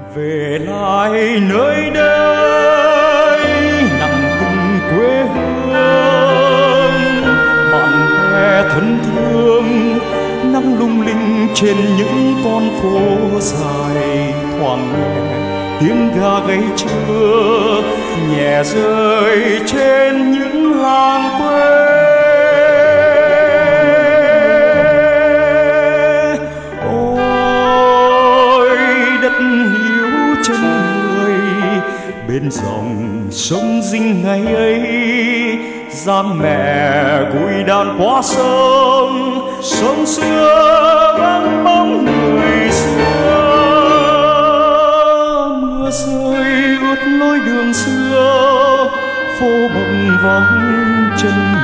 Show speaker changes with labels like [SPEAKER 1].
[SPEAKER 1] về lại nơi đây nằm cùng quê hương, bạn bè thân thương nắng lung linh trên những con phố dài, thoảng nghe tiếng gà gáy trưa nhẹ rơi trên những làng quê. Ôi đất hiếu chân người, bên dòng sông Dinh ngày ấy da mẹ gùi đàn qua sông, sông xưa vắng bóng người xưa. Mưa rơi ướt lối đường xưa, phố bồng vắng chân